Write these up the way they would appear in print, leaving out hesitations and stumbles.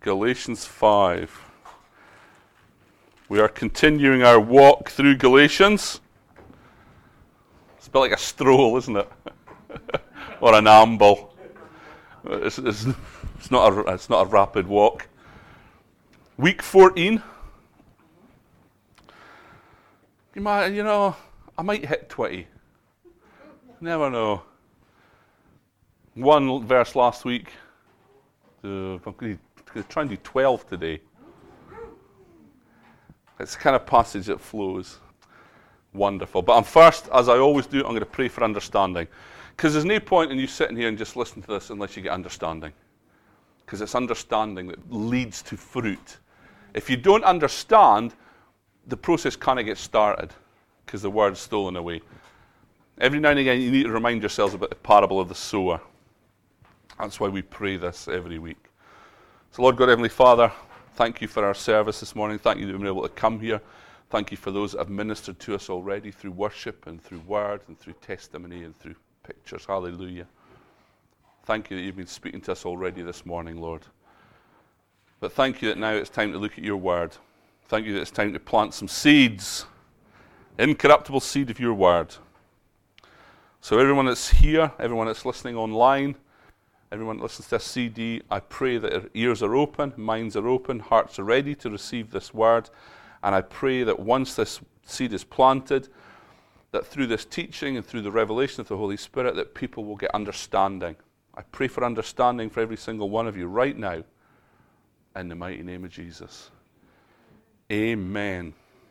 Galatians 5. We are continuing our walk through Galatians. It's a bit like a stroll, isn't it? Or an amble. It's not a rapid walk. Week 14. You know, I might hit 20. Never know. One verse last week. I'm going to try and do 12 today. It's the kind of passage that flows. Wonderful. But first, as I always do, I'm going to pray for understanding. Because there's no point in you sitting here and just listening to this unless you get understanding. Because it's understanding that leads to fruit. If you don't understand, the process kind of gets started because the word's stolen away. Every now and again, you need to remind yourselves about the parable of the sower. That's why we pray this every week. So Lord God, Heavenly Father, thank you for our service this morning. Thank you that we've been able to come here. Thank you for those that have ministered to us already through worship and through word and through testimony and through pictures. Hallelujah. Thank you that you've been speaking to us already this morning, Lord. But thank you that now it's time to look at your word. Thank you that it's time to plant some seeds, incorruptible seed of your word. So everyone that's here, everyone that's listening online, everyone that listens to this CD, I pray that their ears are open, minds are open, hearts are ready to receive this word. And I pray that once this seed is planted, that through this teaching and through the revelation of the Holy Spirit, that people will get understanding. I pray for understanding for every single one of you right now, in the mighty name of Jesus. Amen.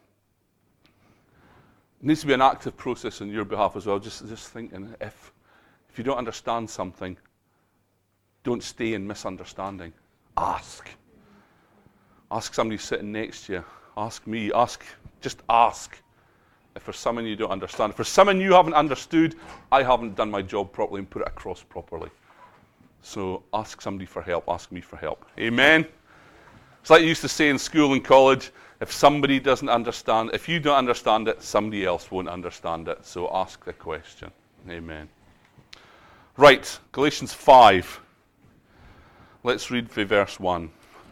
It needs to be an active process on your behalf as well. Just thinking, if you don't understand something, don't stay in misunderstanding. Ask. Ask somebody sitting next to you. Ask me. Just ask. If there's someone you don't understand. If there's someone you haven't understood, I haven't done my job properly and put it across properly. So ask somebody for help. Ask me for help. Amen? It's like you used to say in school and college, if somebody doesn't understand, if you don't understand it, somebody else won't understand it. So ask the question. Amen. Right, Galatians 5. Let's read from verse 1.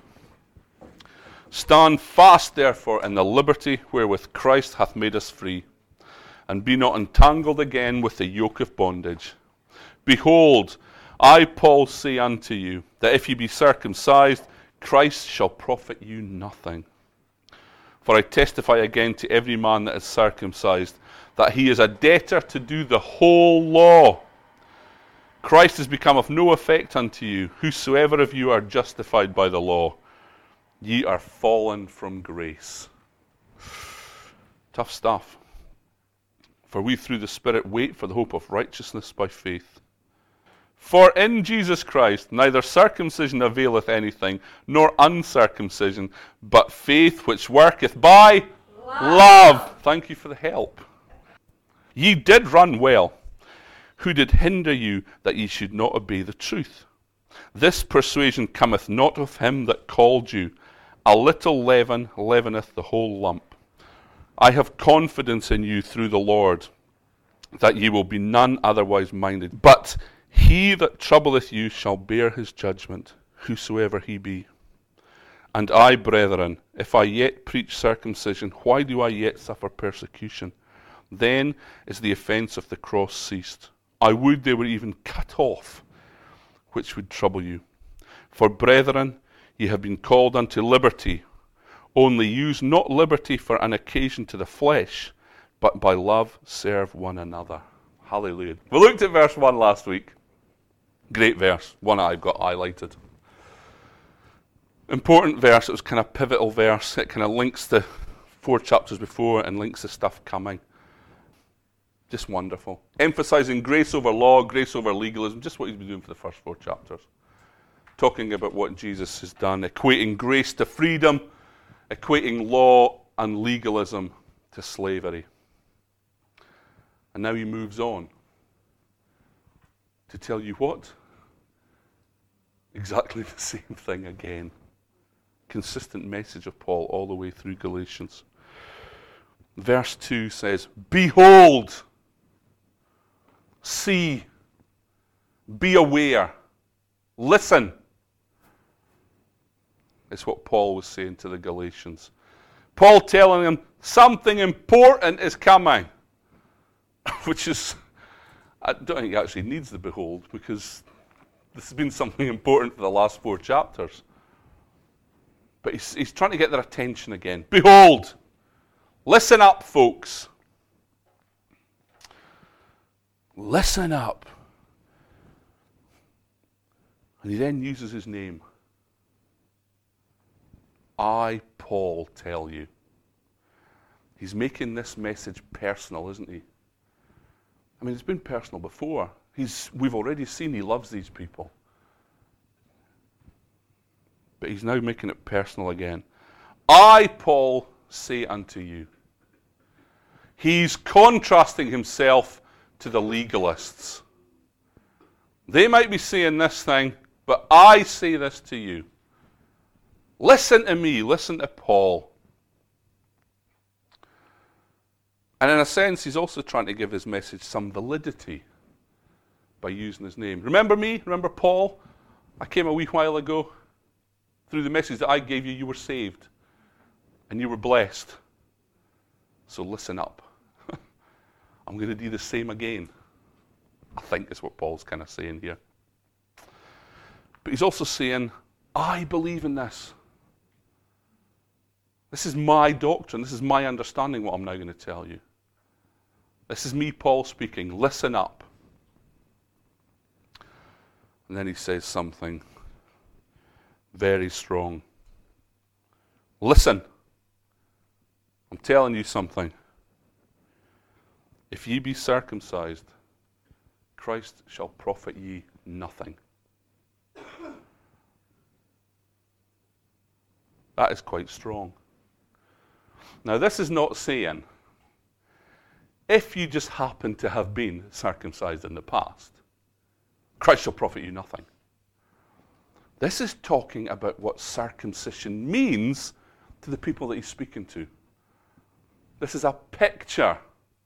Stand fast, therefore, in the liberty wherewith Christ hath made us free, and be not entangled again with the yoke of bondage. Behold, I, Paul, say unto you, that if ye be circumcised, Christ shall profit you nothing. For I testify again to every man that is circumcised, that he is a debtor to do the whole law. Christ is become of no effect unto you, whosoever of you are justified by the law. Ye are fallen from grace. Tough stuff. For we through the Spirit wait for the hope of righteousness by faith. For in Jesus Christ neither circumcision availeth anything, nor uncircumcision, but faith which worketh by love. Thank you for the help. Ye did run well. Who did hinder you that ye should not obey the truth? This persuasion cometh not of him that called you. A little leaven leaveneth the whole lump. I have confidence in you through the Lord, that ye will be none otherwise minded. But he that troubleth you shall bear his judgment, whosoever he be. And I, brethren, if I yet preach circumcision, why do I yet suffer persecution? Then is the offence of the cross ceased. I would they were even cut off, which would trouble you. For brethren, ye have been called unto liberty. Only use not liberty for an occasion to the flesh, but by love serve one another. Hallelujah. We looked at verse 1 last week. Great verse. One I've got highlighted. Important verse. It was kind of pivotal verse. It kind of links the 4 chapters before and links the stuff coming. Just wonderful. Emphasizing grace over law, grace over legalism. Just what he's been doing for the first 4 chapters. Talking about what Jesus has done. Equating grace to freedom. Equating law and legalism to slavery. And now he moves on to tell you what? Exactly the same thing again. Consistent message of Paul all the way through Galatians. Verse 2 says, Behold, see, be aware, listen. is what Paul was saying to the Galatians. Paul telling them something important is coming, which is, I don't think he actually needs the behold, because this has been something important for the last 4 chapters. But he's trying to get their attention again. Behold, listen up, folks. Listen up. And he then uses his name. I, Paul, tell you. He's making this message personal, isn't he? I mean, it's been personal before. We've already seen he loves these people. But he's now making it personal again. I, Paul, say unto you. He's contrasting himself to the legalists. They might be saying this thing, but I say this to you. Listen to me, listen to Paul. And in a sense, he's also trying to give his message some validity by using his name. Remember me? Remember Paul? I came a wee while ago. Through the message that I gave you, you were saved. And you were blessed. So listen up. I'm going to do the same again. I think is what Paul's kind of saying here. But he's also saying, I believe in this. This is my doctrine. This is my understanding, what I'm now going to tell you. This is me, Paul, speaking. Listen up. And then he says something very strong. Listen. I'm telling you something. If ye be circumcised, Christ shall profit ye nothing. That is quite strong. Now, this is not saying, if you just happen to have been circumcised in the past, Christ shall profit you nothing. This is talking about what circumcision means to the people that he's speaking to. This is a picture,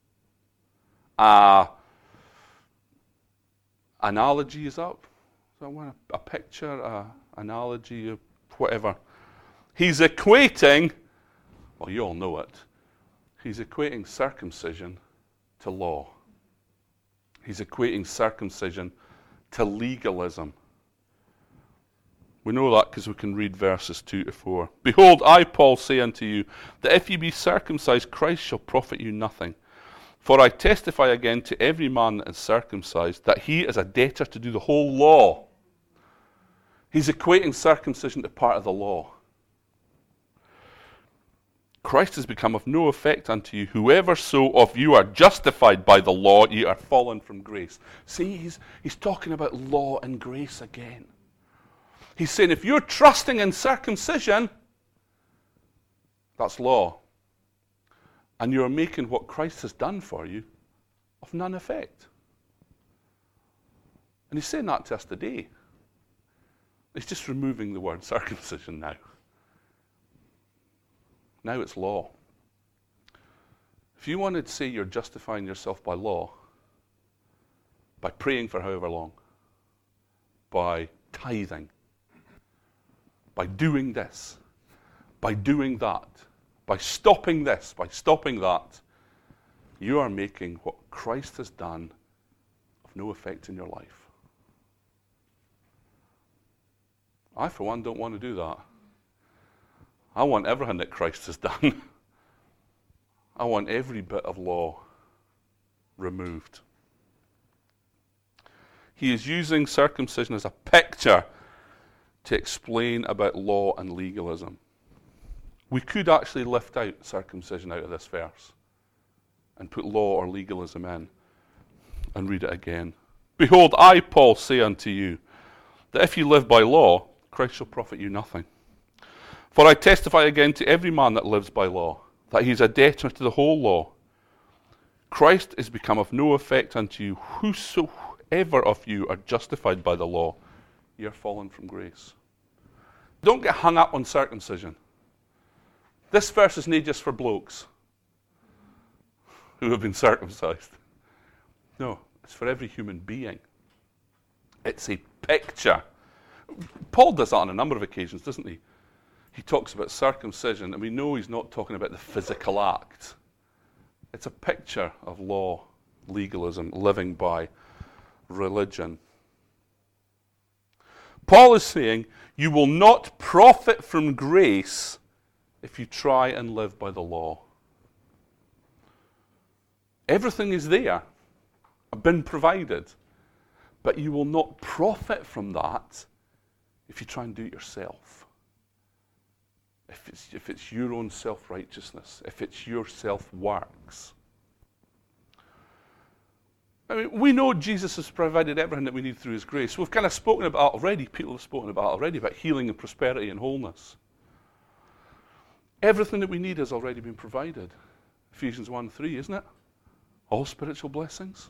analogy is up. A picture, analogy, whatever. He's equating, well, you all know it, he's equating circumcision to law. He's equating circumcision to legalism. We know that because we can read verses 2 to 4. Behold, I, Paul, say unto you, that if ye be circumcised, Christ shall profit you nothing. For I testify again to every man that is circumcised, that he is a debtor to do the whole law. He's equating circumcision to part of the law. Christ has become of no effect unto you. Whoever so of you are justified by the law, ye are fallen from grace. See, he's talking about law and grace again. He's saying if you're trusting in circumcision, that's law. And you're making what Christ has done for you of none effect. And he's saying that to us today. He's just removing the word circumcision now. Now it's law. If you wanted to say you're justifying yourself by law, by praying for however long, by tithing, by doing this, by doing that, by stopping this, by stopping that, you are making what Christ has done of no effect in your life. I, for one, don't want to do that. I want everything that Christ has done. I want every bit of law removed. He is using circumcision as a picture to explain about law and legalism. We could actually lift out circumcision out of this verse and put law or legalism in and read it again. Behold, I, Paul, say unto you, that if you live by law, Christ shall profit you nothing. For I testify again to every man that lives by law, that he is a debtor to the whole law. Christ is become of no effect unto you. Whosoever of you are justified by the law, ye are fallen from grace. Don't get hung up on circumcision. This verse is not just for blokes who have been circumcised. No, it's for every human being. It's a picture. Paul does that on a number of occasions, doesn't he? he talks about circumcision, and we know he's not talking about the physical act. It's a picture of law, legalism, living by religion. Paul is saying, you will not profit from grace if you try and live by the law. Everything is there, been provided, but you will not profit from that if you try and do it yourself. If it's your own self-righteousness, if it's your self-works. I mean, we know Jesus has provided everything that we need through his grace. We've kind of spoken about it already. People have spoken about it already, about healing and prosperity and wholeness. Everything that we need has already been provided. Ephesians 1:3, isn't it? All spiritual blessings.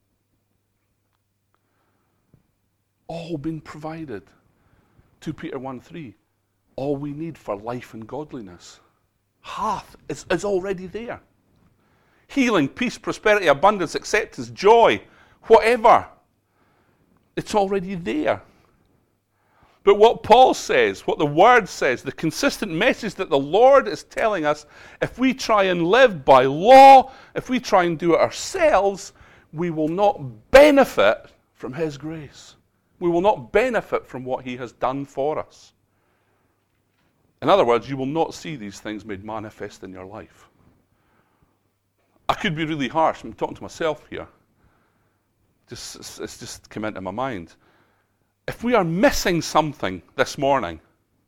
All been provided. 2 Peter 1:3. All we need for life and godliness. Is already there. Healing, peace, prosperity, abundance, acceptance, joy, whatever. It's already there. But what Paul says, what the Word says, the consistent message that the Lord is telling us, if we try and live by law, if we try and do it ourselves, we will not benefit from his grace. We will not benefit from what he has done for us. In other words, you will not see these things made manifest in your life. I could be really harsh. I'm talking to myself here. It's just come into my mind. If we are missing something this morning,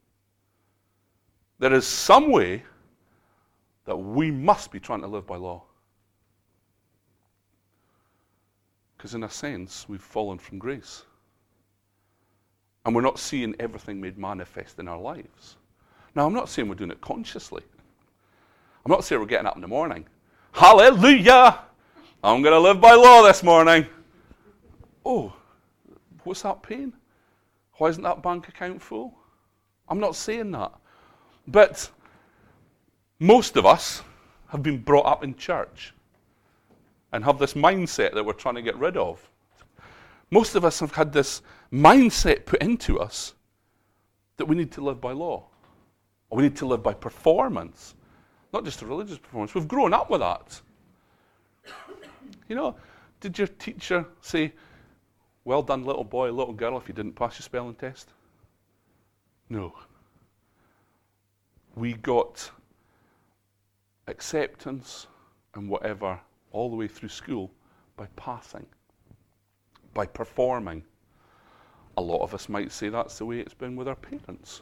there is some way that we must be trying to live by law. Because in a sense, we've fallen from grace. And we're not seeing everything made manifest in our lives. Now, I'm not saying we're doing it consciously. I'm not saying we're getting up in the morning. Hallelujah! I'm going to live by law this morning. Oh, what's that pain? Why isn't that bank account full? I'm not saying that. But most of us have been brought up in church and have this mindset that we're trying to get rid of. Most of us have had this mindset put into us that we need to live by law. Or we need to live by performance. Not just a religious performance. We've grown up with that. You know, did your teacher say, well done, little boy, little girl, if you didn't pass your spelling test? No. We got acceptance and whatever all the way through school by passing, by performing. A lot of us might say that's the way it's been with our parents.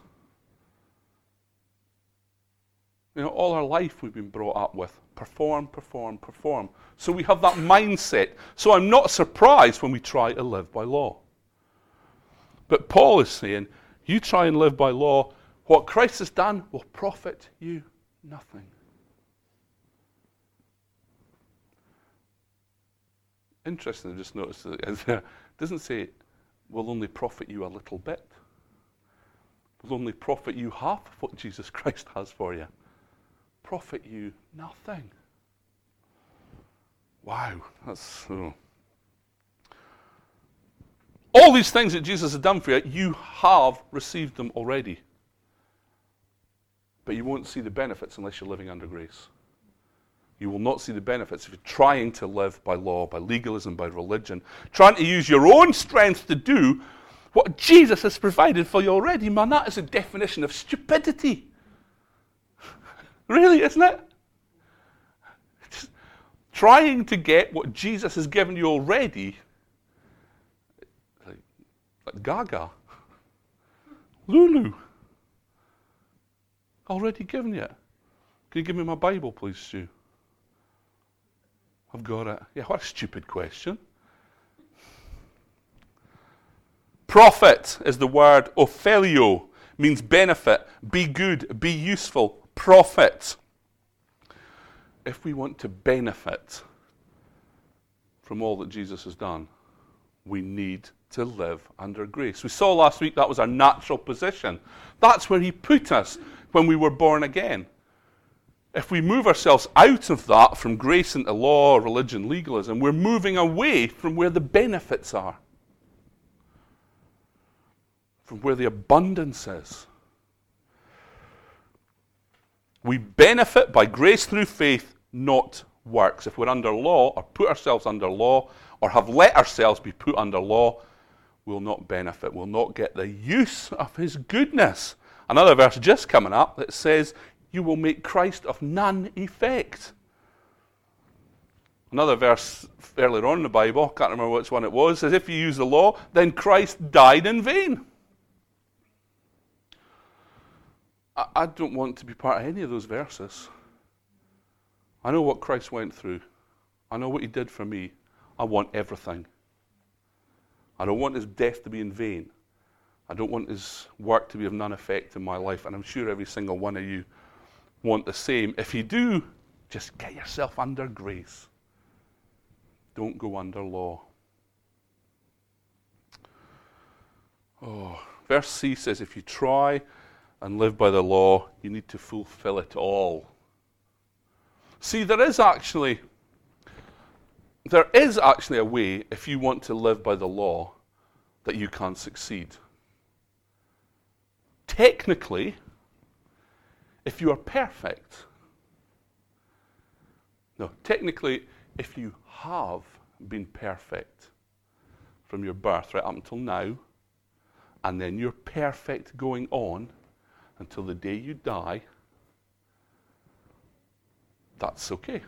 You know, all our life we've been brought up with perform, perform, perform. So we have that mindset. So I'm not surprised when we try to live by law. But Paul is saying, you try and live by law, what Christ has done will profit you nothing. Interesting, I just noticed that it doesn't say will only profit you a little bit. Will only profit you half of what Jesus Christ has for you. Profit you nothing. Wow, that's... All these things that Jesus has done for you, you have received them already. But you won't see the benefits unless you're living under grace. You will not see the benefits if you're trying to live by law, by legalism, by religion, trying to use your own strength to do what Jesus has provided for you already. Man, that is a definition of stupidity. Really, isn't it? Just trying to get what Jesus has given you already, like Gaga, Lulu, already given you. Can you give me my Bible, please, Stu? I've got it. Yeah, what a stupid question. Profit is the word ophelio, means benefit, be good, be useful. Profit. If we want to benefit from all that Jesus has done, we need to live under grace. We saw last week that was our natural position. That's where he put us when we were born again. If we move ourselves out of that, from grace into law, religion, legalism, we're moving away from where the benefits are, from where the abundance is. We benefit by grace through faith, not works. If we're under law, or put ourselves under law, or have let ourselves be put under law, we'll not benefit. We'll not get the use of his goodness. Another verse just coming up that says, you will make Christ of none effect. Another verse earlier on in the Bible, can't remember which one it was, says if you use the law, then Christ died in vain. I don't want to be part of any of those verses. I know what Christ went through. I know what he did for me. I want everything. I don't want his death to be in vain. I don't want his work to be of none effect in my life. And I'm sure every single one of you want the same. If you do, just get yourself under grace. Don't go under law. Verse C says, if you try and live by the law, you need to fulfill it all. See, there is actually a way, if you want to live by the law, that you can succeed. Technically, if you are perfect. No, technically, if you have been perfect from your birth right up until now, and then you're perfect going on until the day you die, that's okay.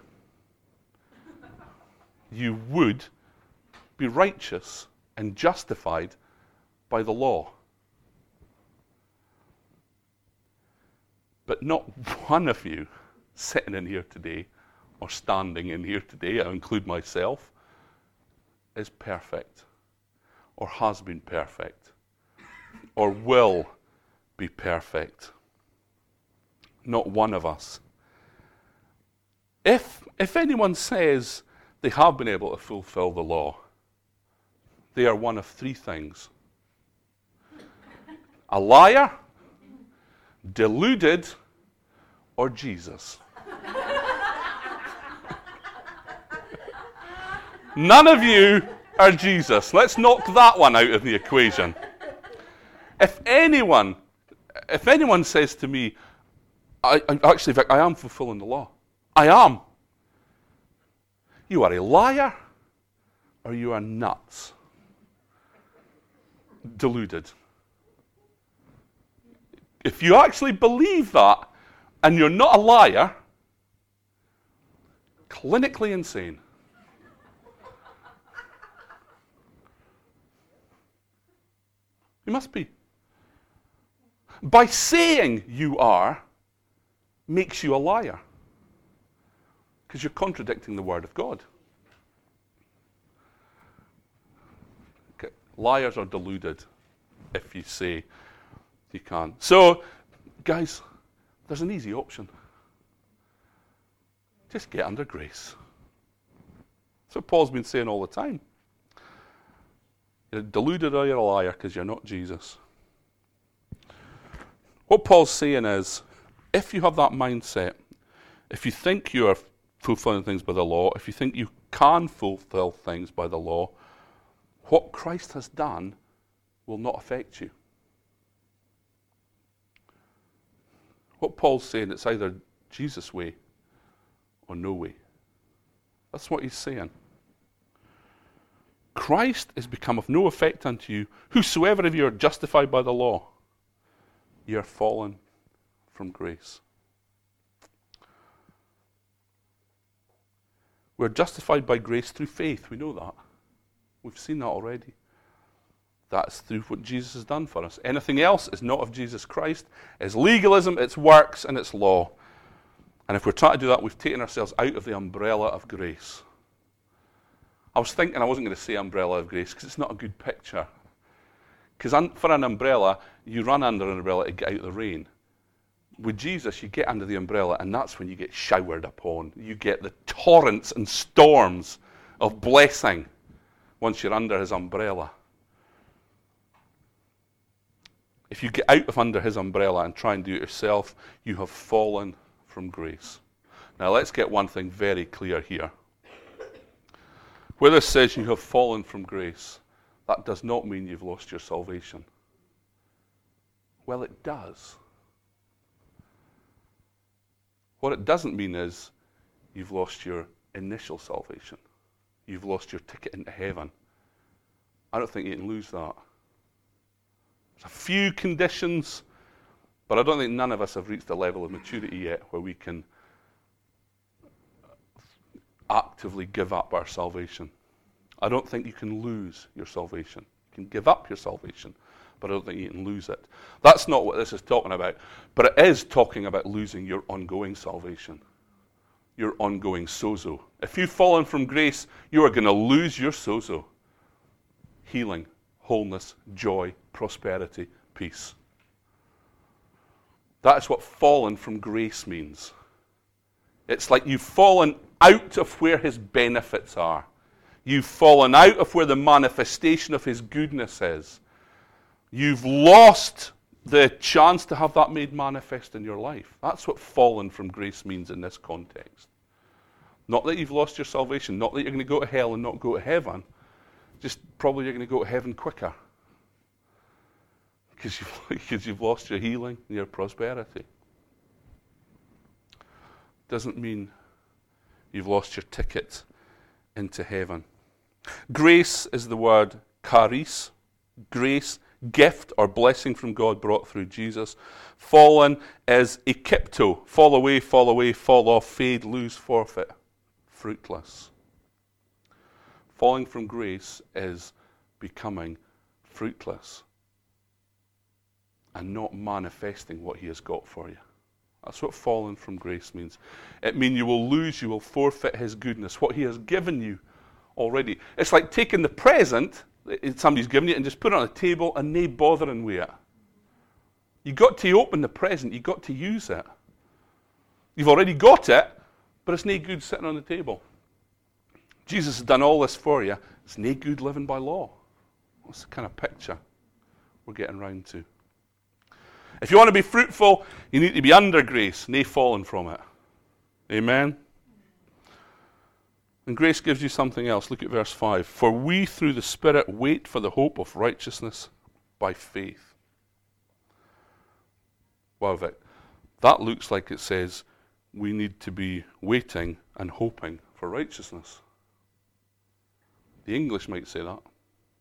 You would be righteous and justified by the law. But not one of you sitting in here today or standing in here today, I include myself, is perfect or has been perfect or will be perfect. Not one of us. If anyone says they have been able to fulfill the law, they are one of three things: a liar, deluded, or Jesus. None of you are Jesus. Let's knock that one out of the equation. If anyone says to me, I am fulfilling the law. I am. You are a liar, or you are nuts. Deluded. If you actually believe that, and you're not a liar, clinically insane. You must be. By saying you are, makes you a liar. Because you're contradicting the Word of God. Okay. Liars are deluded if you say you can't. So, guys, there's an easy option. Just get under grace. That's what Paul's been saying all the time. You're deluded or you're a liar because you're not Jesus. What Paul's saying is, if you have that mindset, if you think you are fulfilling things by the law, if you think you can fulfill things by the law, what Christ has done will not affect you. What Paul's saying, it's either Jesus' way or no way. That's what he's saying. Christ is become of no effect unto you, whosoever of you are justified by the law. You are fallen from grace. We're justified by grace through faith. We know that. We've seen that already. That's through what Jesus has done for us. Anything else is not of Jesus Christ. It's legalism, it's works, and it's law. And if we're trying to do that, we've taken ourselves out of the umbrella of grace. I was thinking I wasn't going to say umbrella of grace because it's not a good picture. Because for an umbrella, you run under an umbrella to get out of the rain. With Jesus, you get under the umbrella, and that's when you get showered upon. You get the torrents and storms of blessing once you're under his umbrella. If you get out of under his umbrella and try and do it yourself, you have fallen from grace. Now let's get one thing very clear here. Where this says you have fallen from grace, that does not mean you've lost your salvation. Well, it does. What it doesn't mean is you've lost your initial salvation. You've lost your ticket into heaven. I don't think you can lose that. There's a few conditions, but I don't think none of us have reached a level of maturity yet where we can actively give up our salvation. I don't think you can lose your salvation. You can give up your salvation, but I don't think you can lose it. That's not what this is talking about, but it is talking about losing your ongoing salvation, your ongoing sozo. If you've fallen from grace, you are going to lose your sozo. Healing, wholeness, joy, prosperity, peace. That's what fallen from grace means. It's like you've fallen out of where his benefits are. You've fallen out of where the manifestation of his goodness is. You've lost the chance to have that made manifest in your life. That's what fallen from grace means in this context. Not that you've lost your salvation, not that you're going to go to hell and not go to heaven, just probably you're going to go to heaven quicker because you've lost your healing and your prosperity. Doesn't mean you've lost your ticket into heaven. Grace is the word charis, grace, gift or blessing from God brought through Jesus. Fallen is ekipto, fall away, fall off, fade, lose, forfeit, fruitless. Falling from grace is becoming fruitless and not manifesting what he has got for you. That's what falling from grace means. It means you will lose, you will forfeit his goodness, what he has given you already. It's like taking the present somebody's given you and just put it on a table and no bothering with it. You've got to open the present, you've got to use it. You've already got it, but it's no good sitting on the table. Jesus has done all this for you. It's no good living by law. That's the kind of picture we're getting round to. If you want to be fruitful, you need to be under grace, no falling from it. Amen? And grace gives you something else. Look at verse 5. For we through the Spirit wait for the hope of righteousness by faith. Wow, Vic. That looks like it says we need to be waiting and hoping for righteousness. The English might say that.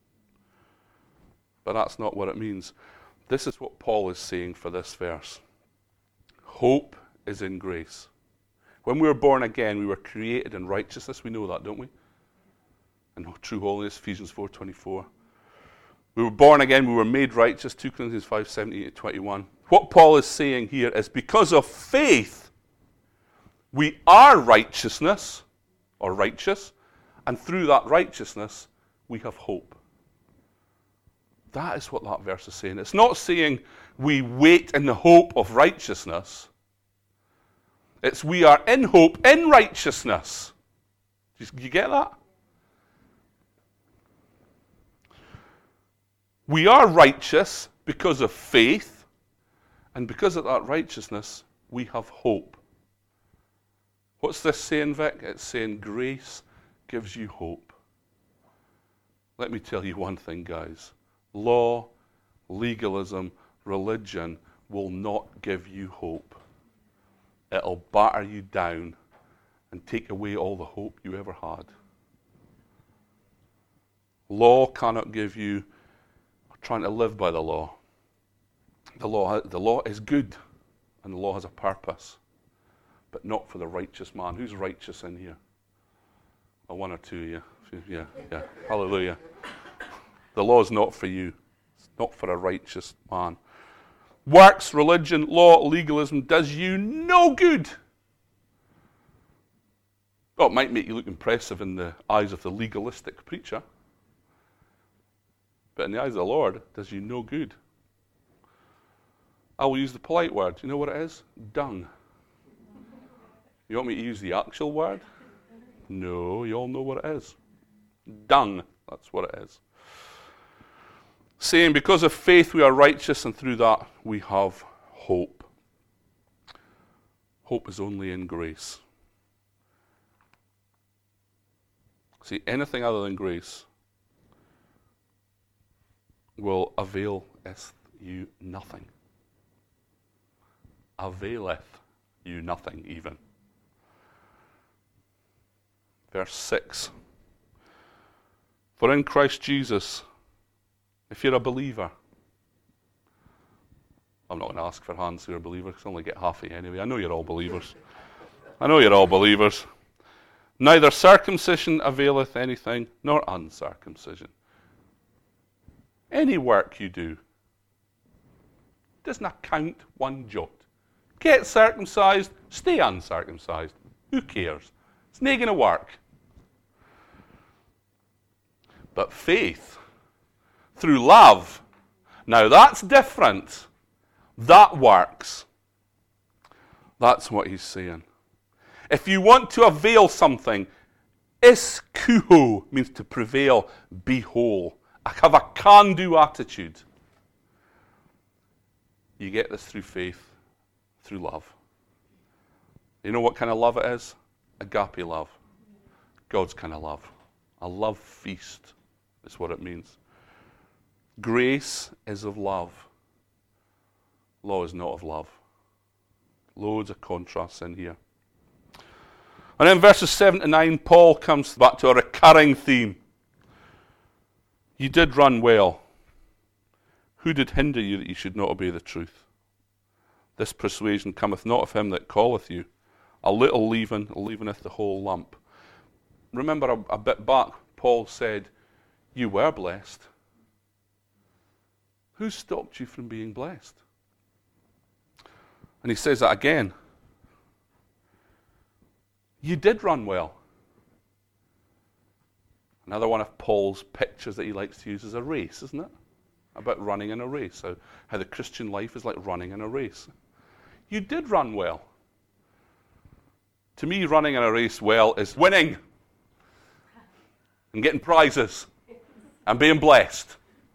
But that's not what it means. This is what Paul is saying for this verse. Hope is in grace. When we were born again, we were created in righteousness. We know that, don't we? And true holiness, Ephesians 4:24. We were born again, we were made righteous, 2 Corinthians 5:17-21. What Paul is saying here is because of faith, we are righteousness, or righteous, and through that righteousness, we have hope. That is what that verse is saying. It's not saying we wait in the hope of righteousness. It's we are in hope, in righteousness. Do you get that? We are righteous because of faith, and because of that righteousness, we have hope. What's this saying, Vic? It's saying grace gives you hope. Let me tell you one thing, guys. Law, legalism, religion will not give you hope. It'll batter you down and take away all the hope you ever had. Law cannot give you trying to live by the law. The law is good, and the law has a purpose, but not for the righteous man. Who's righteous in here? Well, one or two of you. Yeah. Hallelujah. The law is not for you. It's not for a righteous man. Works, religion, law, legalism does you no good. Oh, it might make you look impressive in the eyes of the legalistic preacher, but in the eyes of the Lord, it does you no good. I will use the polite word. You know what it is? Dung. You want me to use the actual word? No, you all know what it is. Dung. That's what it is. Saying, because of faith we are righteous, and through that we have hope. Hope is only in grace. See, anything other than grace will availeth you nothing. Availeth you nothing even. Verse 6. For in Christ Jesus, if you're a believer, I'm not going to ask for hands who are believers, because I only get half of you anyway. I know you're all believers. Neither circumcision availeth anything, nor uncircumcision. Any work you do does not count one jot. Get circumcised, stay uncircumcised. Who cares? It's not going to work. But faith through love, now that's different. That works. That's what he's saying. If you want to avail something, iskuho means to prevail, be whole. I have a can-do attitude. You get this through faith, through love. You know what kind of love it is? Agape love. God's kind of love. A love feast is what it means. Grace is of love. Law is not of love. Loads of contrasts in here. And then verses 7 to 9, Paul comes back to a recurring theme. You did run well. Who did hinder you that you should not obey the truth? This persuasion cometh not of him that calleth you. A little leaven leaveneth the whole lump. Remember a bit back, Paul said, you were blessed. Who stopped you from being blessed? And he says that again. You did run well. Another one of Paul's pictures that he likes to use is a race, isn't it? About running in a race. How the Christian life is like running in a race. You did run well. To me, running in a race well is winning and getting prizes and being blessed.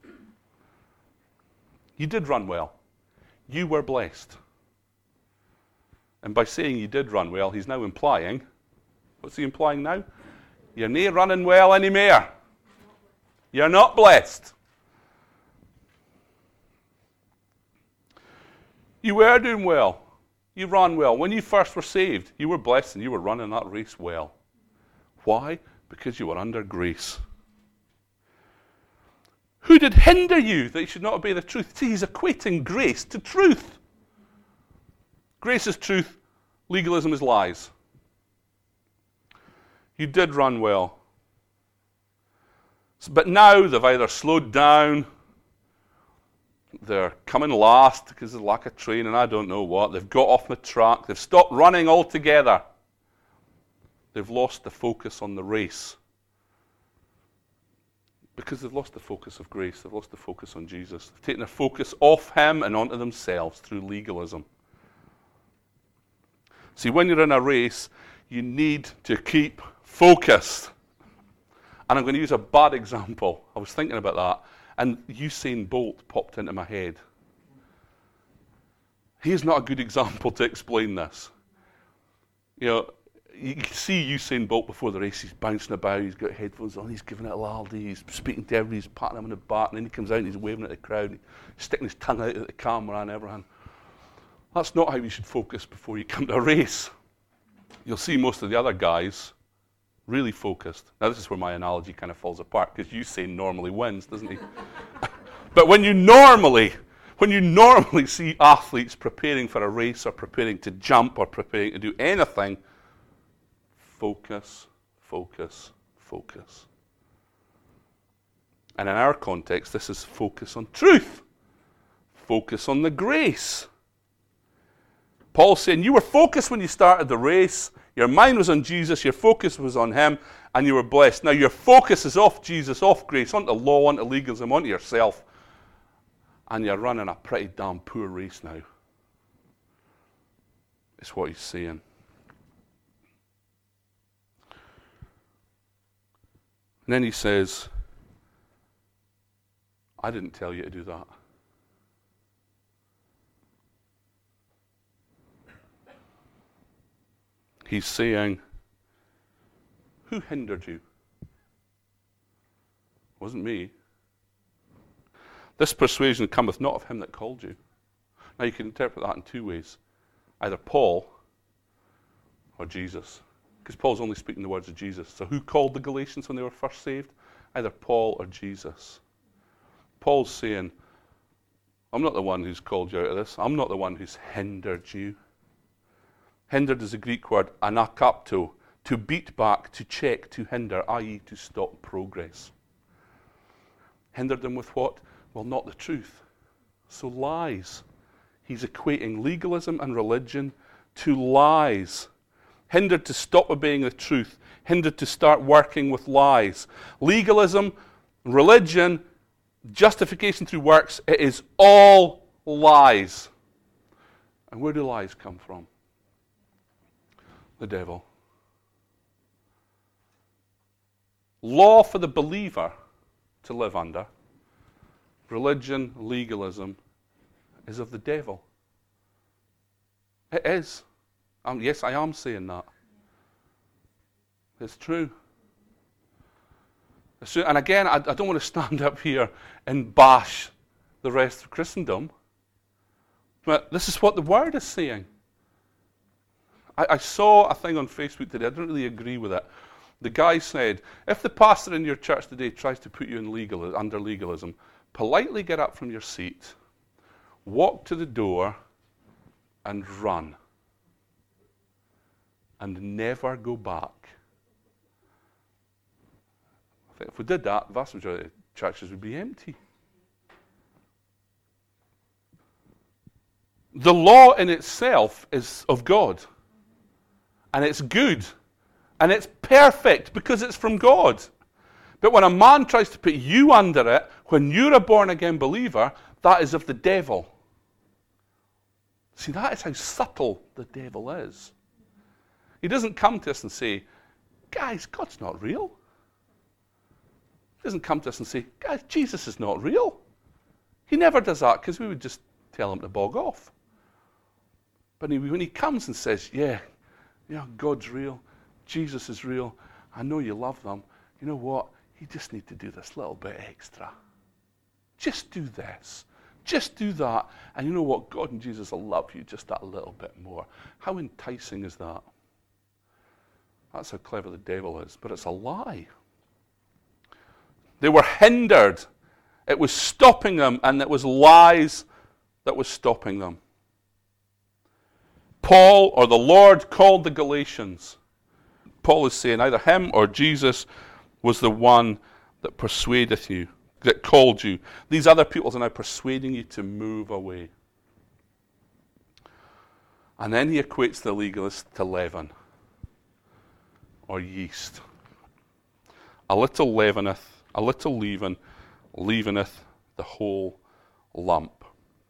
You did run well. You were blessed. And by saying you did run well, he's now implying, what's he implying now? You're not running well anymore. You're not blessed. You were doing well. You ran well. When you first were saved, you were blessed and you were running that race well. Why? Because you were under grace. Who did hinder you that you should not obey the truth? See, he's equating grace to truth. Grace is truth. Legalism is lies. You did run well. But now they've either slowed down, they're coming last because of lack of training, I don't know what. They've got off the track. They've stopped running altogether. They've lost the focus on the race. Because they've lost the focus of grace. They've lost the focus on Jesus. They've taken their focus off him and onto themselves through legalism. See, when you're in a race, you need to keep focused. And I'm going to use a bad example. I was thinking about that. And Usain Bolt popped into my head. He's not a good example to explain this. You know, you can see Usain Bolt before the race. He's bouncing about. He's got headphones on. He's giving it a laldy. He's speaking to everybody. He's patting him on the back. And then he comes out and he's waving at the crowd. He's sticking his tongue out at the camera and everything. That's not how you should focus before you come to a race. You'll see most of the other guys really focused. Now, this is where my analogy kind of falls apart, because Usain normally wins, doesn't he? But when you normally see athletes preparing for a race or preparing to jump or preparing to do anything, focus, focus, focus. And in our context, this is focus on truth. Focus on the grace. Paul's saying, you were focused when you started the race. Your mind was on Jesus. Your focus was on him. And you were blessed. Now your focus is off Jesus, off grace, onto law, onto legalism, onto yourself. And you're running a pretty damn poor race now. It's what he's saying. And then he says, I didn't tell you to do that. He's saying, who hindered you? It wasn't me. This persuasion cometh not of him that called you. Now you can interpret that in two ways. Either Paul or Jesus? Because Paul's only speaking the words of Jesus. So who called the Galatians when they were first saved? Either Paul or Jesus. Paul's saying, I'm not the one who's called you out of this. I'm not the one who's hindered you. Hindered is a Greek word, anakapto, to beat back, to check, to hinder, i.e. to stop progress. Hindered them with what? Well, not the truth. So lies. He's equating legalism and religion to lies. Hindered to stop obeying the truth. Hindered to start working with lies. Legalism, religion, justification through works, it is all lies. And where do lies come from? The devil. Law for the believer to live under, religion, legalism, is of the devil. It is. Yes, I am saying that. It's true. It's true. And again, I don't want to stand up here and bash the rest of Christendom. But this is what the Word is saying. I saw a thing on Facebook today. I didn't really agree with it. The guy said, if the pastor in your church today tries to put you in under legalism, politely get up from your seat, walk to the door, and run. And never go back. I think if we did that, the vast majority of churches would be empty. The law in itself is of God. And it's good. And it's perfect because it's from God. But when a man tries to put you under it, when you're a born-again believer, that is of the devil. See, that is how subtle the devil is. He doesn't come to us and say, guys, God's not real. He doesn't come to us and say, guys, Jesus is not real. He never does that because we would just tell him to bog off. But when he comes and says, yeah, God's real, Jesus is real, I know you love them, you know what? You just need to do this little bit extra. Just do this. Just do that. And you know what? God and Jesus will love you just that little bit more. How enticing is that? That's how clever the devil is. But it's a lie. They were hindered. It was stopping them, and it was lies that was stopping them. Paul or the Lord called the Galatians. Paul is saying either him or Jesus was the one that persuadeth you, that called you. These other people are now persuading you to move away. And then he equates the legalist to leaven or yeast. A little leaveneth, a little leaven, leaveneth the whole lump.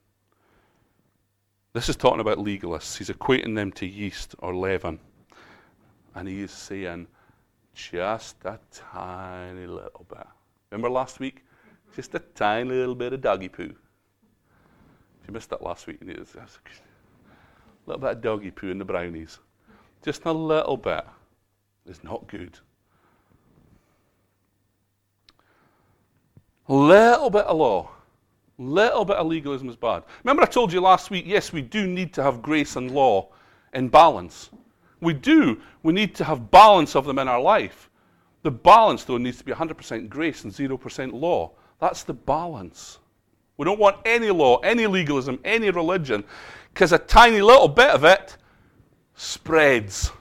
This is talking about legalists. He's equating them to yeast or leaven. And he is saying, just a tiny little bit. Remember last week? Just a tiny little bit of doggy poo. If you missed that last week, there's a little bit of doggy poo in the brownies. Just a little bit is not good. A little bit of law, little bit of legalism is bad. Remember I told you last week, yes, we do need to have grace and law in balance. We do. We need to have balance of them in our life. The balance, though, needs to be 100% grace and 0% law. That's the balance. We don't want any law, any legalism, any religion, because a tiny little bit of it spreads.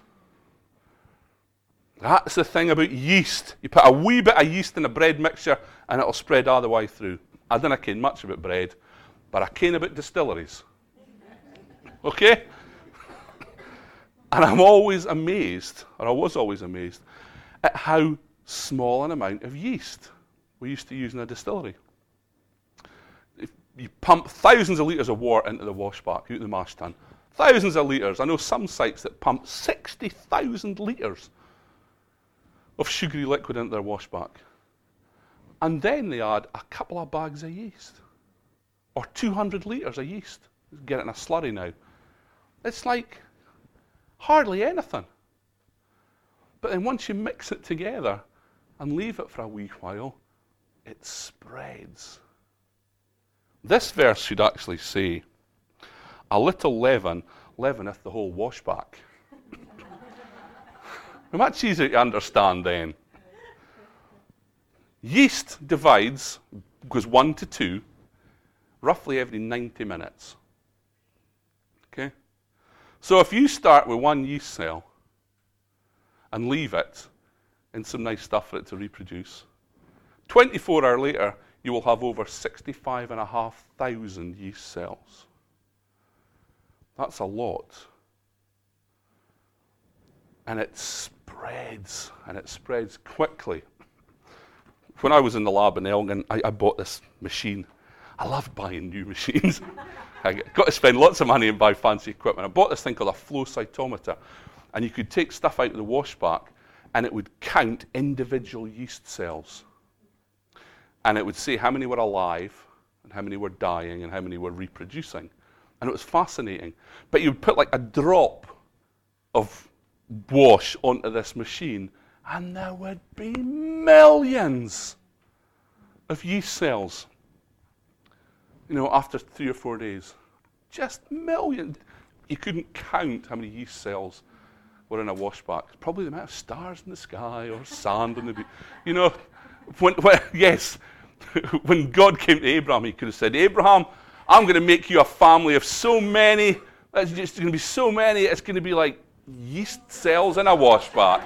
That's the thing about yeast. You put a wee bit of yeast in a bread mixture and it'll spread all the way through. I don't care much about bread, but I care about distilleries. Okay? And I'm always amazed, or I was always amazed, at how small an amount of yeast we used to use in a distillery. If you pump thousands of litres of water into the washback, out the mash tun. Thousands of litres. I know some sites that pump 60,000 litres of sugary liquid into their washback. And then they add a couple of bags of yeast. Or 200 litres of yeast. Get it in a slurry now. It's like hardly anything. But then once you mix it together and leave it for a wee while, it spreads. This verse should actually say, a little leaven leaveneth the whole washback. Much easier to understand then. Yeast divides, goes 1 to 2, roughly every 90 minutes. Okay? So if you start with one yeast cell and leave it in some nice stuff for it to reproduce, 24 hours later, you will have over 65,500 yeast cells. That's a lot. And it spreads quickly. When I was in the lab in Elgin, I bought this machine. I loved buying new machines. I got to spend lots of money and buy fancy equipment. I bought this thing called a flow cytometer, and you could take stuff out of the washback, and it would count individual yeast cells. And it would say how many were alive, and how many were dying, and how many were reproducing. And it was fascinating. But you would put like a drop of wash onto this machine, and there would be millions of yeast cells. You know, after 3 or 4 days. Just millions. You couldn't count how many yeast cells were in a washback. Probably the amount of stars in the sky or sand on the beach. You know, when God came to Abraham, he could have said, Abraham, I'm going to make you a family of so many. It's just going to be so many, it's going to be like yeast cells in a washback.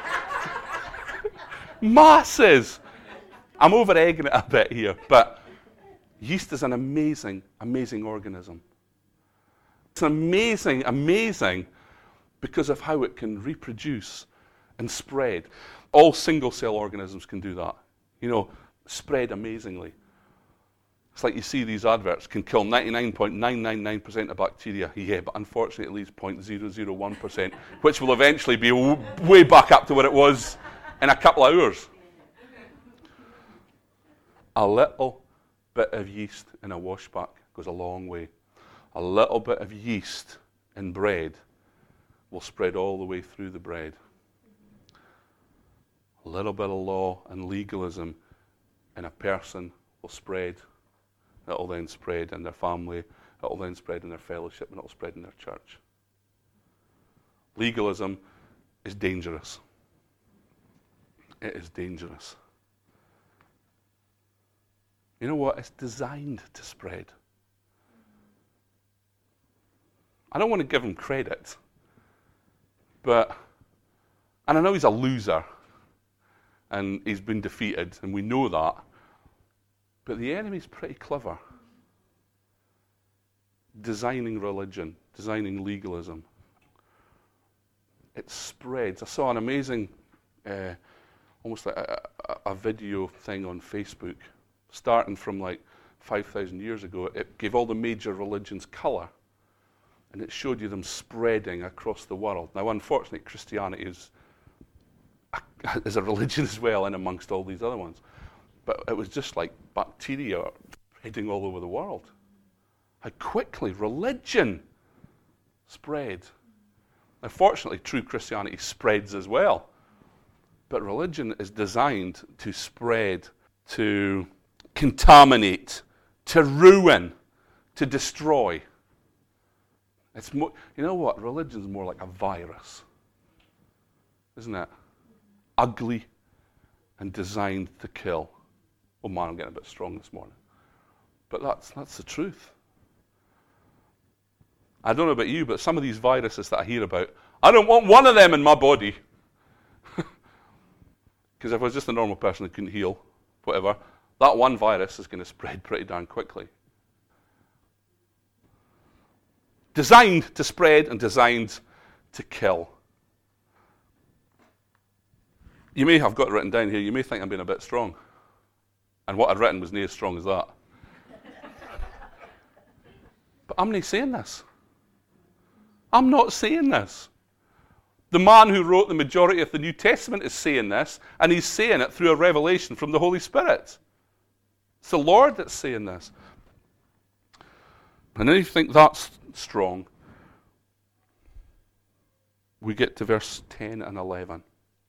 Masses. I'm over-egging it a bit here, but yeast is an amazing, amazing organism. It's amazing because of how it can reproduce and spread. All single-cell organisms can do that. You know, spread amazingly. It's like you see these adverts, can kill 99.999% of bacteria. Yeah, but unfortunately it leaves 0.001%, which will eventually be way back up to what it was in a couple of hours. A little bit of yeast in a washback goes a long way. A little bit of yeast in bread will spread all the way through the bread. A little bit of law and legalism in a person will spread. It will then spread in their family. It will then spread in their fellowship, and it will spread in their church. Legalism is dangerous. It is dangerous. You know what? It's designed to spread. I don't want to give him credit, and I know he's a loser, and he's been defeated, and we know that, but the enemy's pretty clever. Designing religion, designing legalism. It spreads. I saw an amazing, almost like a video thing on Facebook, starting from like 5,000 years ago. It gave all the major religions colour, and it showed you them spreading across the world. Now, unfortunately, Christianity is a religion as well, in amongst all these other ones. But it was just like bacteria spreading all over the world. How quickly religion spread. Now, fortunately, true Christianity spreads as well. But religion is designed to spread, to contaminate, to ruin, to destroy. It's more, you know what? Religion's more like a virus, isn't it? Ugly and designed to kill. Oh man, I'm getting a bit strong this morning. But that's the truth. I don't know about you, but some of these viruses that I hear about, I don't want one of them in my body. Because if I was just a normal person who couldn't heal, whatever, that one virus is going to spread pretty darn quickly. Designed to spread and designed to kill. You may have got it written down here, you may think I'm being a bit strong. And what I'd written was near as strong as that. But I'm not saying this. I'm not saying this. The man who wrote the majority of the New Testament is saying this, and he's saying it through a revelation from the Holy Spirit. It's the Lord that's saying this. And then you think that's strong. We get to verse 10 and 11.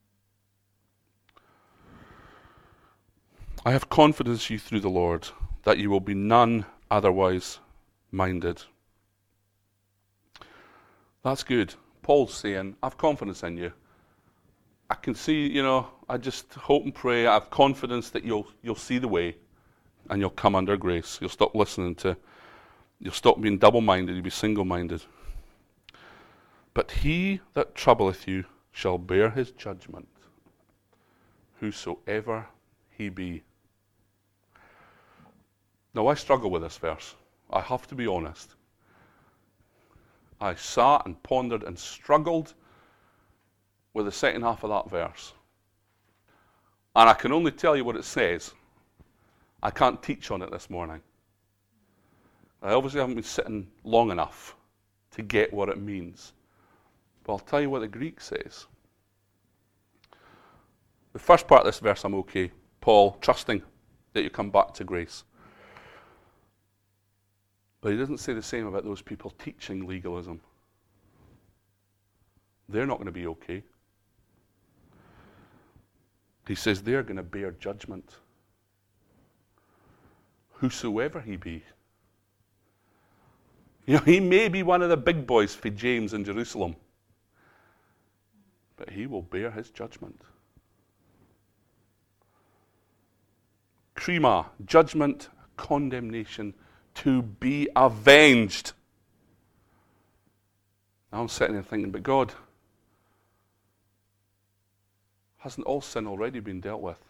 I have confidence in you through the Lord, that you will be none otherwise minded. That's good. Paul's saying, I have confidence in you. I can see, I just hope and pray, I have confidence that you'll see the way and you'll come under grace. You'll stop you'll stop being double-minded, you'll be single-minded. But he that troubleth you shall bear his judgment, whosoever he be. Now, I struggle with this verse. I have to be honest. I sat and pondered and struggled with the second half of that verse. And I can only tell you what it says. I can't teach on it this morning. I obviously haven't been sitting long enough to get what it means. But I'll tell you what the Greek says. The first part of this verse, I'm okay. Paul, trusting that you come back to grace. But he doesn't say the same about those people teaching legalism. They're not going to be okay. He says they're going to bear judgment. Whosoever he be. He may be one of the big boys for James in Jerusalem, but he will bear his judgment. Krima, judgment, condemnation, to be avenged. Now I'm sitting there thinking, but God, hasn't all sin already been dealt with?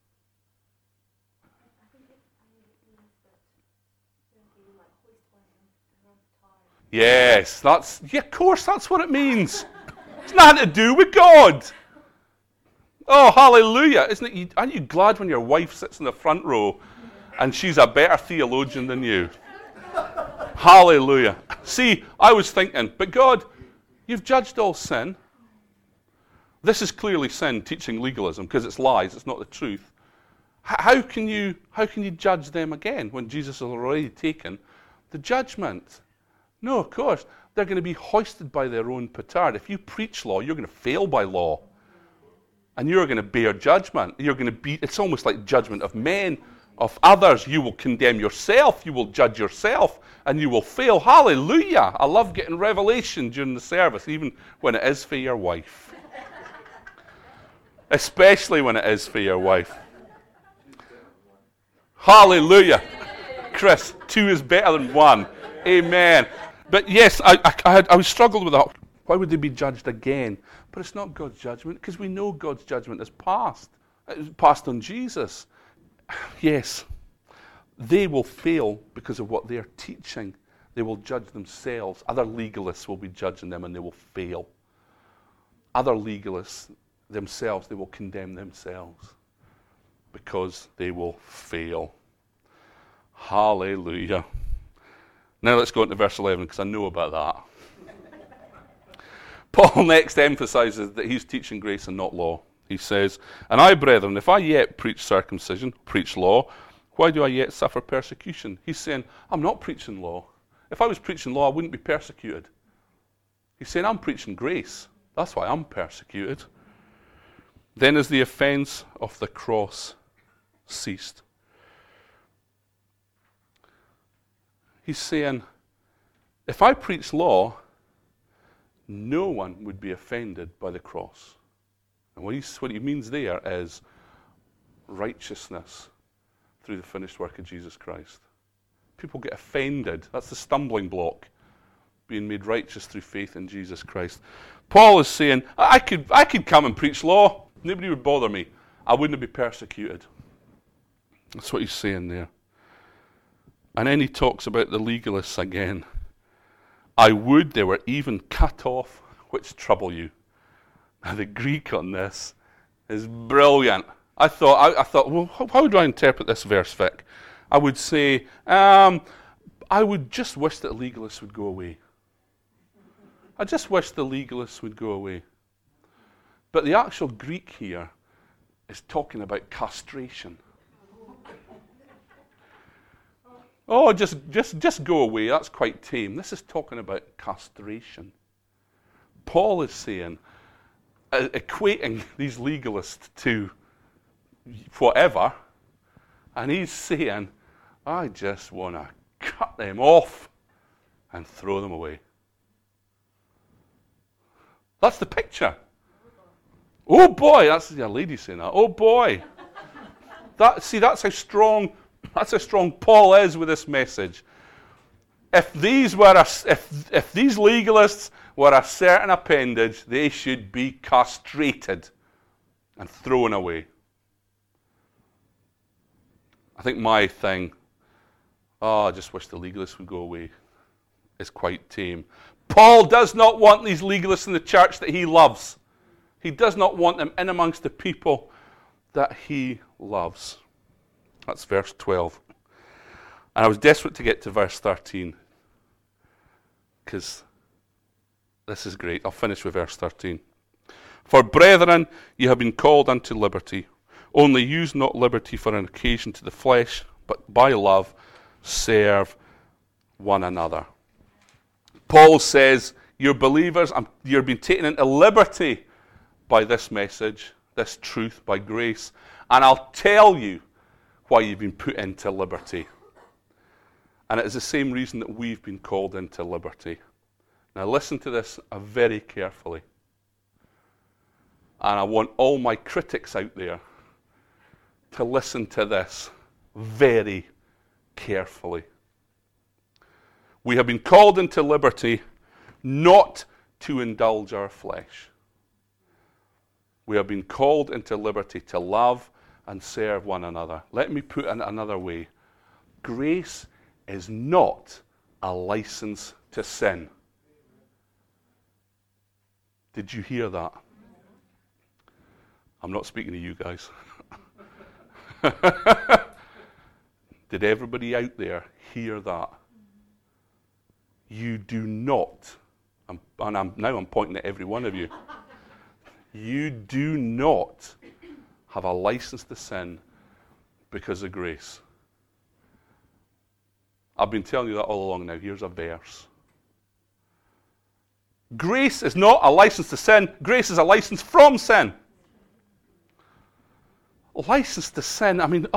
Yes, of course, that's what it means. It's nothing to do with God. Oh, hallelujah. Aren't you glad when your wife sits in the front row and she's a better theologian than you? Hallelujah. See, I was thinking, but God, you've judged all sin. This is clearly sin, teaching legalism, because it's lies, it's not the truth. How can you judge them again when Jesus has already taken the judgment? No, of course. They're going to be hoisted by their own petard. If you preach law, you're going to fail by law. And you're going to bear judgment. It's almost like judgment of men, of others. You will condemn yourself. You will judge yourself. And you will fail. Hallelujah. I love getting revelation during the service, even when it is for your wife. Especially when it is for your wife. Hallelujah. Chris, 2 is better than 1. Amen. But yes, I struggled with that. Why would they be judged again? But it's not God's judgment, because we know God's judgment is past. It was passed on Jesus. Yes, they will fail because of what they're teaching. They will judge themselves. Other legalists will be judging them and they will fail. Other legalists themselves, they will condemn themselves because they will fail. Hallelujah. Now let's go into verse 11, because I know about that. Paul next emphasizes that he's teaching grace and not law. He says, "And I, brethren, if I yet preach circumcision, preach law, why do I yet suffer persecution?" He's saying, I'm not preaching law. If I was preaching law, I wouldn't be persecuted. He's saying, I'm preaching grace. That's why I'm persecuted. Then is the offense of the cross ceased. He's saying, if I preach law, no one would be offended by the cross. And what he means there is righteousness through the finished work of Jesus Christ. People get offended. That's the stumbling block, being made righteous through faith in Jesus Christ. Paul is saying, I could come and preach law. Nobody would bother me. I wouldn't be persecuted. That's what he's saying there. And then he talks about the legalists again. I would they were even cut off which trouble you. Now the Greek on this is brilliant. I thought, well, how do I interpret this verse, Vic? I would say, I would just wish that legalists would go away. I just wish the legalists would go away. But the actual Greek here is talking about castration. Oh, just go away. That's quite tame. This is talking about castration. Paul is saying, equating these legalists to whatever, and he's saying, I just want to cut them off and throw them away. That's the picture. Oh boy, that's a lady saying that. Oh boy. That's how strong Paul is with this message. If these legalists were a certain appendage, they should be castrated and thrown away. I think my thing, I just wish the legalists would go away, is quite tame. Paul does not want these legalists in the church that he loves. He does not want them in amongst the people that he loves. That's verse 12. And I was desperate to get to verse 13, because this is great. I'll finish with verse 13. For brethren, ye have been called unto liberty. Only use not liberty for an occasion to the flesh, but by love serve one another. Paul says, you're believers, you're being taken into liberty by this message, this truth, by grace. And I'll tell you why you've been put into liberty. And it is the same reason that we've been called into liberty. Now listen to this very carefully. And I want all my critics out there to listen to this very carefully. We have been called into liberty not to indulge our flesh. We have been called into liberty to love and serve one another. Let me put it another way. Grace is not a license to sin. Did you hear that? I'm not speaking to you guys. Did everybody out there hear that? You do not, and I'm pointing at every one of you, you do not have a license to sin because of grace. I've been telling you that all along now. Here's a verse. Grace is not a license to sin. Grace is a license from sin. License to sin. I mean,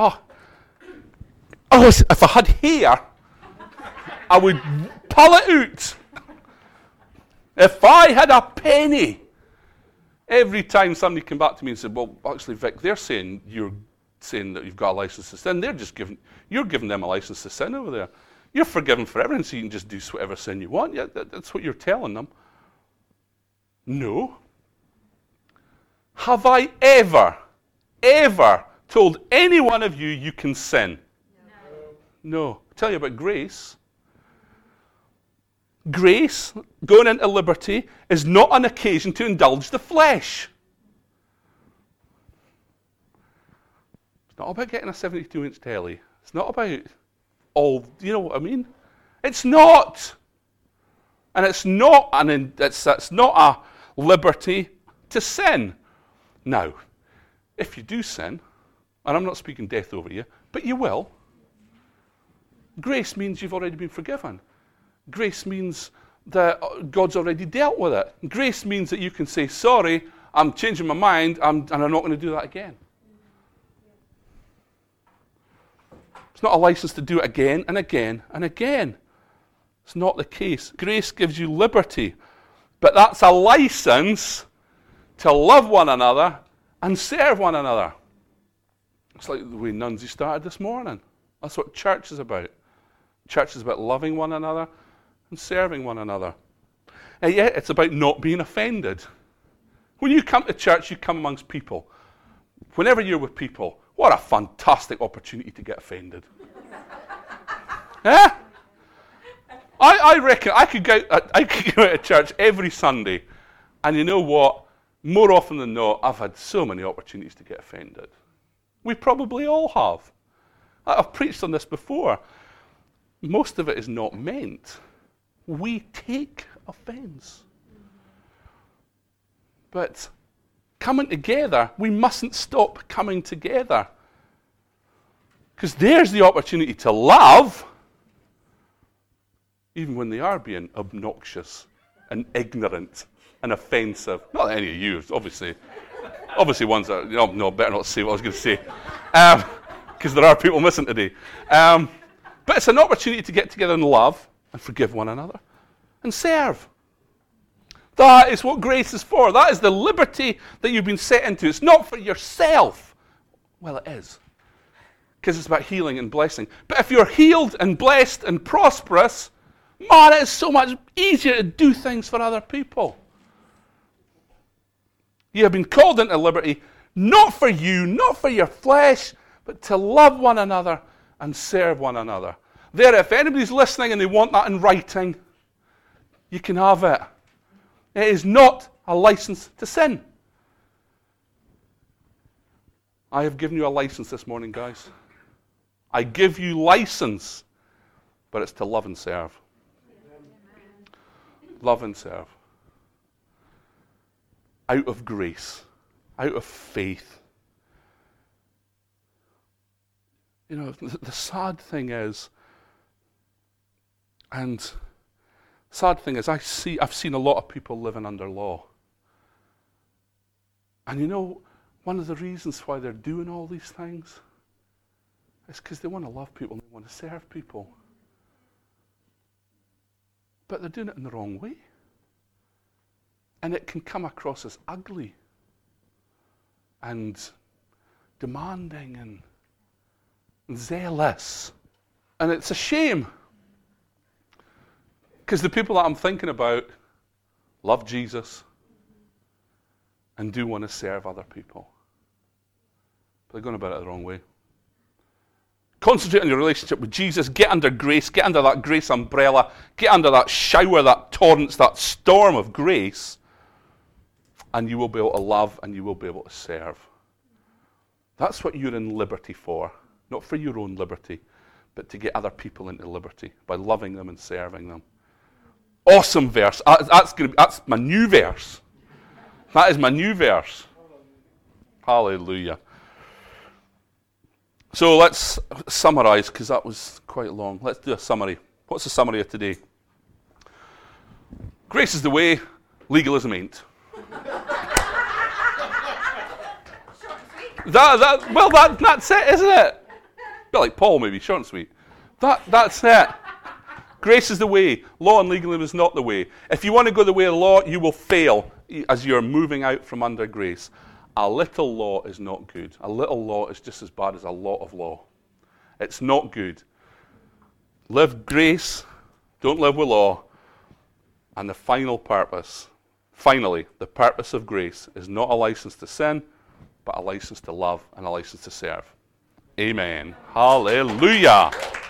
if I had hair, I would pull it out. If I had a penny, every time somebody came back to me and said, well, actually, Vic, you're saying that you've got a license to sin. You're giving them a license to sin over there. You're forgiven for everything, so you can just do whatever sin you want. Yeah, that's what you're telling them. No. Have I ever told any one of you you can sin? No. I'll tell you about grace. Grace, going into liberty, is not an occasion to indulge the flesh. It's not about getting a 72-inch telly. It's not about you know what I mean? It's not. And it's not a liberty to sin. Now, if you do sin, and I'm not speaking death over you, but you will, grace means you've already been forgiven. Grace means that God's already dealt with it. Grace means that you can say, sorry, I'm changing my mind, and I'm not going to do that again. It's not a license to do it again and again and again. It's not the case. Grace gives you liberty, but that's a license to love one another and serve one another. It's like the way Nunsey started this morning. That's what church is about. Church is about loving one another and serving one another. And yet it's about not being offended. When you come to church, you come amongst people. Whenever you're with people, what a fantastic opportunity to get offended. Yeah? I reckon I could go to church every Sunday, and you know what? More often than not, I've had so many opportunities to get offended. We probably all have. I've preached on this before. Most of it is not meant. We take offense. But coming together, we mustn't stop coming together. Because there's the opportunity to love, even when they are being obnoxious and ignorant and offensive. Not any of you, obviously. Obviously ones that, no, better not say what I was going to say. Because there are people missing today. But it's an opportunity to get together and love and forgive one another and serve. That is what grace is for. That is the liberty that you've been set into. It's not for yourself. Well, it is, because it's about healing and blessing. But if you're healed and blessed and prosperous, man, it is so much easier to do things for other people. You have been called into liberty, not for you, not for your flesh, but to love one another and serve one another. There, if anybody's listening and they want that in writing, you can have it. It is not a license to sin. I have given you a license this morning, guys. I give you license, but it's to love and serve. Love and serve. Out of grace, out of faith. You know, the sad thing is, I've seen a lot of people living under law. And you know, one of the reasons why they're doing all these things is because they want to love people and they want to serve people. But they're doing it in the wrong way. And it can come across as ugly and demanding and zealous. And it's a shame. Because the people that I'm thinking about love Jesus and do want to serve other people. But they're going about it the wrong way. Concentrate on your relationship with Jesus. Get under grace. Get under that grace umbrella. Get under that shower, that torrent, that storm of grace. And you will be able to love and you will be able to serve. That's what you're in liberty for. Not for your own liberty, but to get other people into liberty by loving them and serving them. Awesome verse. That's my new verse. That is my new verse. Hallelujah. So let's summarize, because that was quite long. Let's do a summary. What's the summary of today? Grace is the way, legalism ain't. That's it, isn't it? A bit like Paul, maybe, short and sweet. That's it. Grace is the way. Law and legalism is not the way. If you want to go the way of the law, you will fail as you're moving out from under grace. A little law is not good. A little law is just as bad as a lot of law. It's not good. Live grace. Don't live with law. And the finally, the purpose of grace is not a license to sin, but a license to love and a license to serve. Amen. Hallelujah.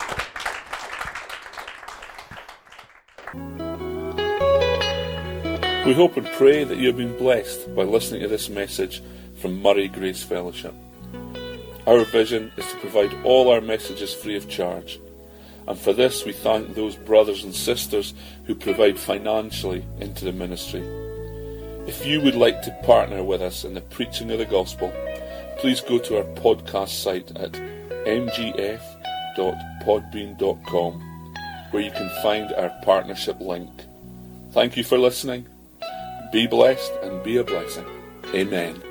We hope and pray that you have been blessed by listening to this message from Murray Grace Fellowship. Our vision is to provide all our messages free of charge. And for this we thank those brothers and sisters who provide financially into the ministry. If you would like to partner with us in the preaching of the gospel, please go to our podcast site at mgf.podbean.com, where you can find our partnership link. Thank you for listening. Be blessed and be a blessing. Amen.